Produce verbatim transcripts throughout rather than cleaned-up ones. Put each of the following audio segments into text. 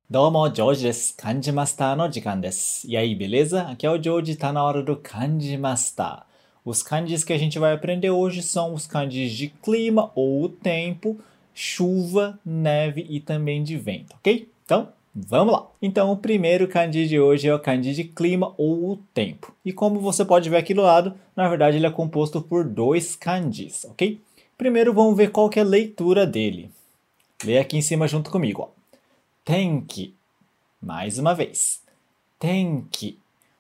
どうも、ジョージです。漢字マスターの時間です。E aí, beleza? Aqui é o Joji, tá na hora do Kanji Master. Os kanjis que a gente vai aprender hoje são os kanjis de clima ou tempo, chuva, neve e também de vento, ok? Então, vamos lá! Então, o primeiro kanji de hoje é o kanji de clima ou tempo. E como você pode ver aqui do lado, na verdade ele é composto por dois kanjis, ok? Primeiro vamos ver qual que é a leitura dele. Leia aqui em cima junto comigo, ó. Tenki. Mais uma vez. Tenki.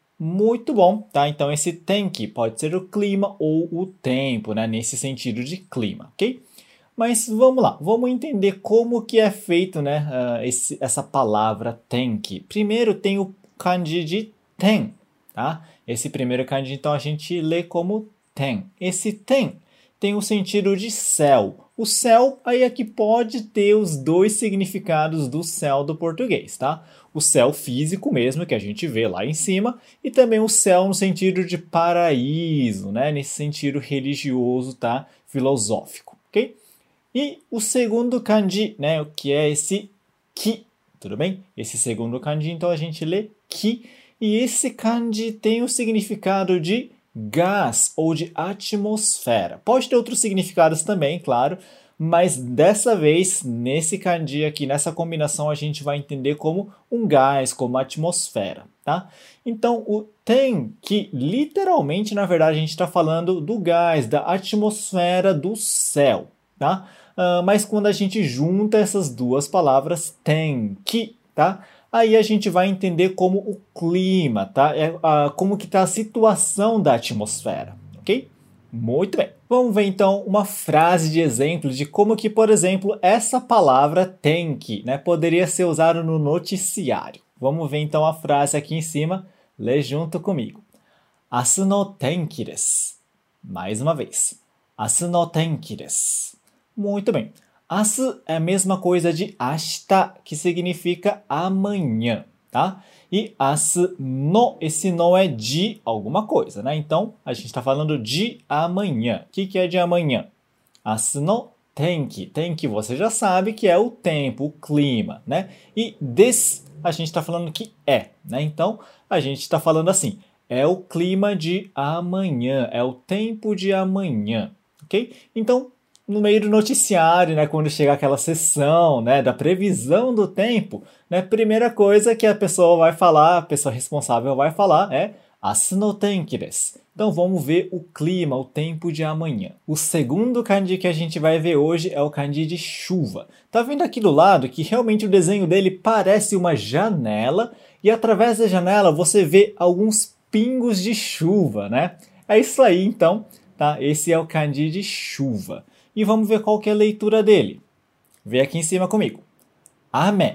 Muito bom, tá? Então, esse tenki pode ser o clima ou o tempo, né? Nesse sentido de clima, ok? Mas vamos lá, vamos entender como que é feito, né? Uh, esse, essa palavra tenki. Primeiro tem o kanji de ten, tá? Esse primeiro kanji, então, a gente lê como ten. Esse ten tem o sentido de céu. O céu aí é que pode ter os dois significados do céu do português, tá? O céu físico mesmo, que a gente vê lá em cima, e também o céu no sentido de paraíso, né? Nesse sentido religioso, tá? Filosófico, ok? E o segundo kanji, né? Que é esse ki, tudo bem? Esse segundo kanji, então a gente lê ki, e esse kanji tem o significado de gás ou de atmosfera. Pode ter outros significados também, claro, mas dessa vez, nesse kanji aqui, nessa combinação, a gente vai entender como um gás, como atmosfera, tá? Então, o ten, que literalmente, na verdade, a gente está falando do gás, da atmosfera do céu, tá? Uh, mas quando a gente junta essas duas palavras, tenki, tá? Aí a gente vai entender como o clima, tá? É, uh, como que está a situação da atmosfera, ok? Muito bem. Vamos ver então uma frase de exemplo de como que, por exemplo, essa palavra tenki, né, poderia ser usada no noticiário. Vamos ver então a frase aqui em cima. Lê junto comigo. Asu no tenki desu. Mais uma vez. Asu no tenki desu. Muito bem. Asu é a mesma coisa de ashita, que significa amanhã, tá? E asu no, esse no é de alguma coisa, né? Então, a gente está falando de amanhã. O que, que é de amanhã? Asu no tenki. Tenki, você já sabe que é o tempo, o clima, né? E des, a gente está falando que é, né? Então, a gente está falando assim, é o clima de amanhã, é o tempo de amanhã, ok? Então, no meio do noticiário, né, quando chegar aquela sessão, né, da previsão do tempo, né, primeira coisa que a pessoa vai falar, a pessoa responsável vai falar é asu no tenki desu. Então vamos ver o clima, o tempo de amanhã. O segundo kanji que a gente vai ver hoje é o kanji de chuva. Tá vendo aqui do lado que realmente o desenho dele parece uma janela e através da janela você vê alguns pingos de chuva, né? É isso aí então, tá? Esse é o kanji de chuva. E vamos ver qual que é a leitura dele. Vê aqui em cima comigo. Ame.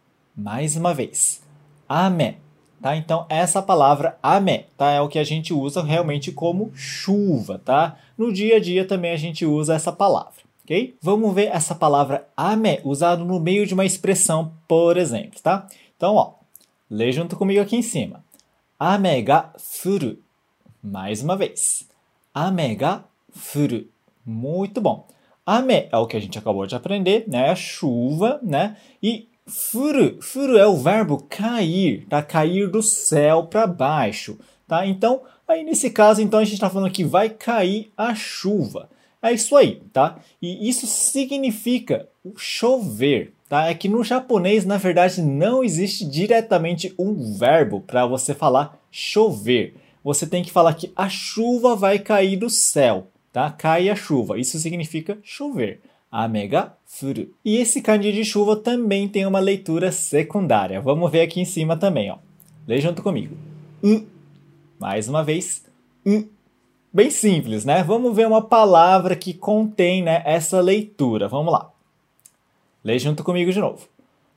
Mais uma vez. Ame. Tá? Então, essa palavra ame, tá? É o que a gente usa realmente como chuva, tá? No dia a dia também a gente usa essa palavra, ok? Vamos ver essa palavra ame usado no meio de uma expressão, por exemplo, tá? Então, ó, lê junto comigo aqui em cima. Ame ga furu. Mais uma vez. Ame ga furu. Muito bom. Ame é o que a gente acabou de aprender, né? A chuva, né? E furu, furu é o verbo cair, tá? Cair do céu para baixo, tá? Então, aí nesse caso, então a gente está falando que vai cair a chuva. É isso aí, tá? E isso significa chover, tá? É que no japonês, na verdade, não existe diretamente um verbo para você falar chover. Você tem que falar que a chuva vai cair do céu. Tá? Cai a chuva. Isso significa chover. Ame ga furu. E esse kanji de chuva também tem uma leitura secundária. Vamos ver aqui em cima também, ó. Lê junto comigo. U. Mais uma vez. U. Bem simples, né? Vamos ver uma palavra que contém, né, essa leitura. Vamos lá. Lê junto comigo de novo.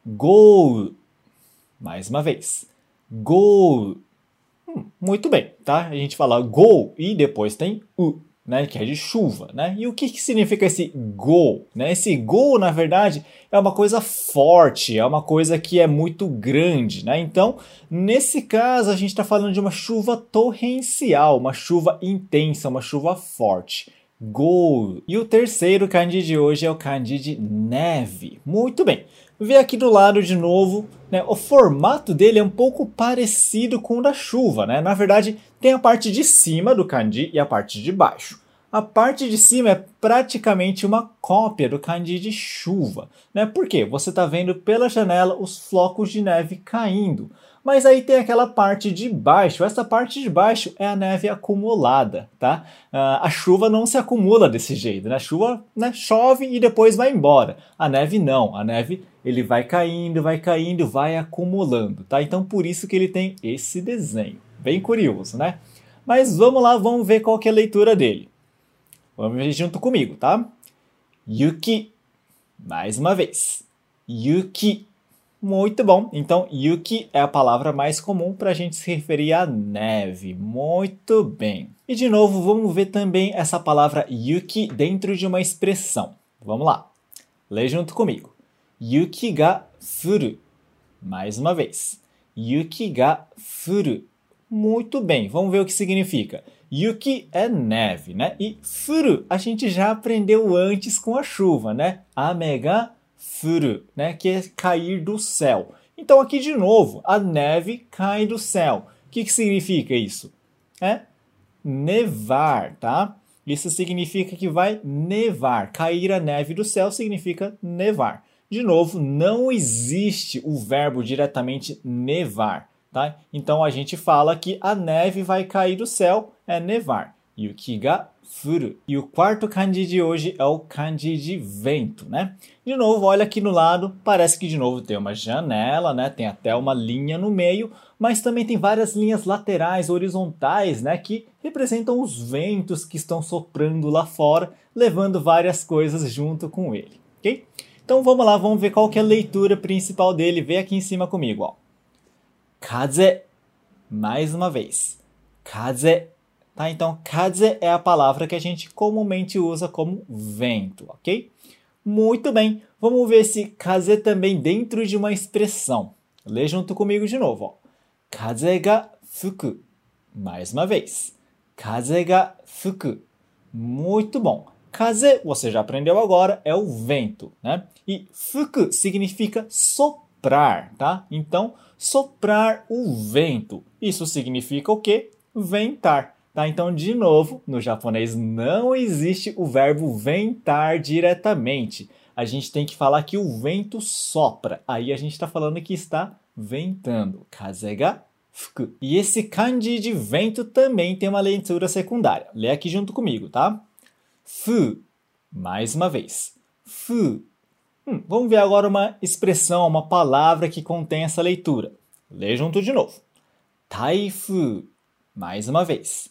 Gou. Mais uma vez. Gou. Hum, muito bem, tá? A gente fala gou e depois tem u. Né, que é de chuva, né? E o que, que significa esse go? Né? Esse go, na verdade, é uma coisa forte, é uma coisa que é muito grande, né? Então, nesse caso, a gente está falando de uma chuva torrencial, uma chuva intensa, uma chuva forte. Gol. E o terceiro kanji de hoje é o kanji de neve. Muito bem. Vê aqui do lado de novo, né? O formato dele é um pouco parecido com o da chuva, né? Na verdade, tem a parte de cima do kanji e a parte de baixo. A parte de cima é praticamente uma cópia do kanji de chuva, né? Por quê? Você está vendo pela janela os flocos de neve caindo. Mas aí tem aquela parte de baixo. Essa parte de baixo é a neve acumulada, tá? Uh, a chuva não se acumula desse jeito, né? A chuva, né, chove e depois vai embora. A neve não. A neve ele vai caindo, vai caindo, vai acumulando, tá? Então por isso que ele tem esse desenho. Bem curioso, né? Mas vamos lá, vamos ver qual que é a leitura dele. Vamos ver junto comigo, tá? Yuki. Mais uma vez. Yuki. Muito bom. Então, yuki é a palavra mais comum para a gente se referir à neve. Muito bem. E de novo, vamos ver também essa palavra yuki dentro de uma expressão. Vamos lá. Lê junto comigo. Yuki ga furu. Mais uma vez. Yuki ga furu. Muito bem. Vamos ver o que significa. Yuki é neve, né? E furu a gente já aprendeu antes com a chuva, né? Ame ga furu, né? Que é cair do céu. Então aqui de novo, a neve cai do céu. O que, que significa isso? É nevar, tá? Isso significa que vai nevar. Cair a neve do céu significa nevar. De novo, não existe o verbo diretamente nevar, tá? Então a gente fala que a neve vai cair do céu, é nevar. Yuki ga furu. E o quarto kanji de hoje é o kanji de vento, né? De novo, olha aqui no lado, parece que de novo tem uma janela, né? Tem até uma linha no meio, mas também tem várias linhas laterais, horizontais, né? Que representam os ventos que estão soprando lá fora, levando várias coisas junto com ele, ok? Então vamos lá, vamos ver qual que é a leitura principal dele. Vê aqui em cima comigo, ó. Kaze. Mais uma vez. Kaze. Tá? Então, kaze é a palavra que a gente comumente usa como vento, ok? Muito bem. Vamos ver esse kaze também dentro de uma expressão. Lê junto comigo de novo, ó. Kaze ga fuku. Mais uma vez. Kaze ga fuku. Muito bom. Kaze, você já aprendeu agora, é o vento, né? E fuku significa soprar, tá? Então, soprar o vento. Isso significa o quê? Ventar. Tá? Então, de novo, no japonês não existe o verbo ventar diretamente. A gente tem que falar que o vento sopra. Aí a gente está falando que está ventando. Kaze ga fuku. E esse kanji de vento também tem uma leitura secundária. Lê aqui junto comigo, tá? Fu. Mais uma vez. Fu. Hum, vamos ver agora uma expressão, uma palavra que contém essa leitura. Lê junto de novo. Taifu. Mais uma vez.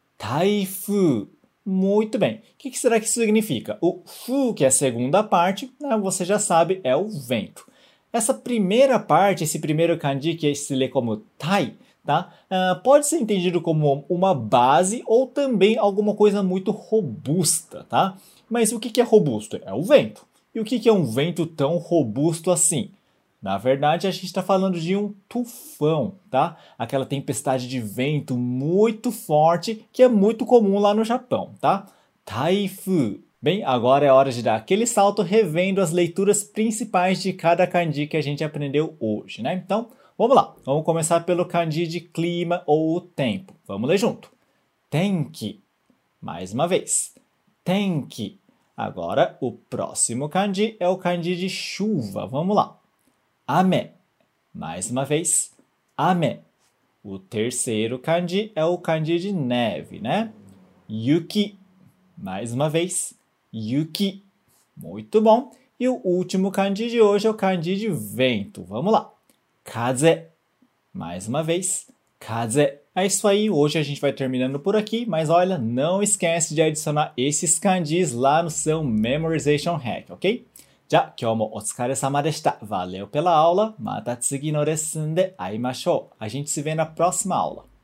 Taifu. Muito bem. O que, que será que isso significa? O fu, que é a segunda parte, né, você já sabe, é o vento. Essa primeira parte, esse primeiro kanji que se lê como tai, tá? Uh, pode ser entendido como uma base ou também alguma coisa muito robusta, tá? Mas o que, que é robusto? É o vento. E o que, que é um vento tão robusto assim? Na verdade, a gente está falando de um tufão, tá? Aquela tempestade de vento muito forte que é muito comum lá no Japão, tá? Taifu. Bem, agora é hora de dar aquele salto revendo as leituras principais de cada kanji que a gente aprendeu hoje, né? Então, vamos lá. Vamos começar pelo kanji de clima ou tempo. Vamos ler junto. Tenki. Mais uma vez. Tenki. Agora, o próximo kanji é o kanji de chuva. Vamos lá. Ame. Mais uma vez. Ame. O terceiro kanji é o kanji de neve, né? Yuki. Mais uma vez. Yuki. Muito bom. E o último kanji de hoje é o kanji de vento. Vamos lá. Kaze. Mais uma vez. Kaze. É isso aí. Hoje a gente vai terminando por aqui. Mas olha, não esquece de adicionar esses kanjis lá no seu Memorization Hack, ok? Já, 今日もお疲れ様でした. Valeu pela aula. Mata tsugi no lesson de aimashou. A gente se vê na próxima aula.